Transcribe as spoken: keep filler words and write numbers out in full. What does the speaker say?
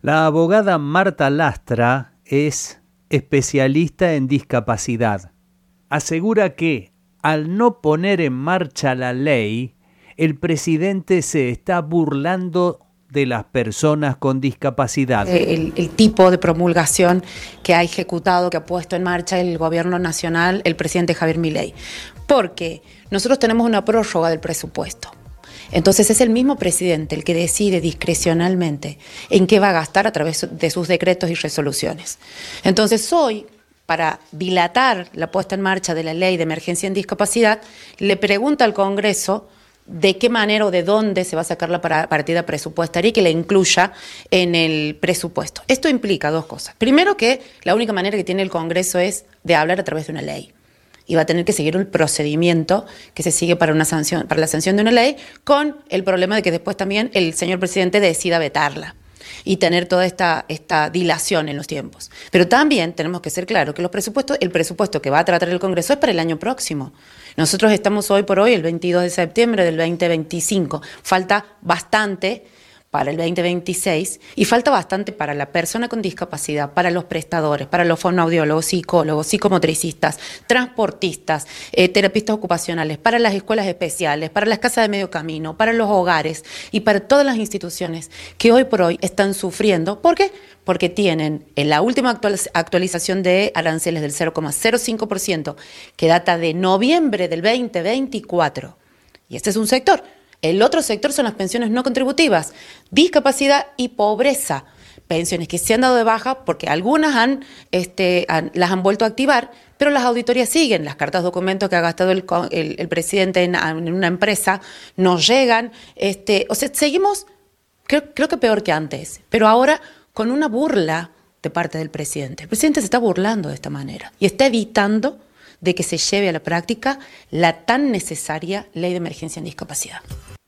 La abogada Marta Lastra es especialista en discapacidad. Asegura que, al no poner en marcha la ley, el presidente se está burlando de las personas con discapacidad. El, el tipo de promulgación que ha ejecutado, que ha puesto en marcha el gobierno nacional, el presidente Javier Milei. Porque nosotros tenemos una prórroga del presupuesto. Entonces es el mismo presidente el que decide discrecionalmente en qué va a gastar a través de sus decretos y resoluciones. Entonces hoy, para dilatar la puesta en marcha de la ley de emergencia en discapacidad, le pregunta al Congreso de qué manera o de dónde se va a sacar la partida presupuestaria y que la incluya en el presupuesto. Esto implica dos cosas. Primero, que la única manera que tiene el Congreso es de hablar a través de una ley. Y va a tener que seguir un procedimiento que se sigue para, una sanción, para la sanción de una ley, con el problema de que después también el señor presidente decida vetarla y tener toda esta, esta dilación en los tiempos. Pero también tenemos que ser claros que los presupuestos, el presupuesto que va a tratar el Congreso es para el año próximo. Nosotros estamos hoy por hoy, el veintidós de septiembre del veinte veinticinco. Falta bastante para el veinte veintiséis y falta bastante para la persona con discapacidad, para los prestadores, para los fonoaudiólogos, psicólogos, psicomotricistas, transportistas, eh, terapistas ocupacionales, para las escuelas especiales, para las casas de medio camino, para los hogares y para todas las instituciones que hoy por hoy están sufriendo. ¿Por qué? Porque tienen en la última actualización de aranceles del cero coma cero cinco por ciento que data de noviembre del veinte veinticuatro. Y este es un sector. El otro sector son las pensiones no contributivas, discapacidad y pobreza. Pensiones que se han dado de baja porque algunas han, este, han, las han vuelto a activar, pero las auditorías siguen. Las cartas documentos que ha gastado el, el, el presidente en, en una empresa nos llegan. Este, o sea, seguimos, creo, creo que peor que antes, pero ahora con una burla de parte del presidente. El presidente se está burlando de esta manera y está evitando de que se lleve a la práctica la tan necesaria ley de emergencia en discapacidad.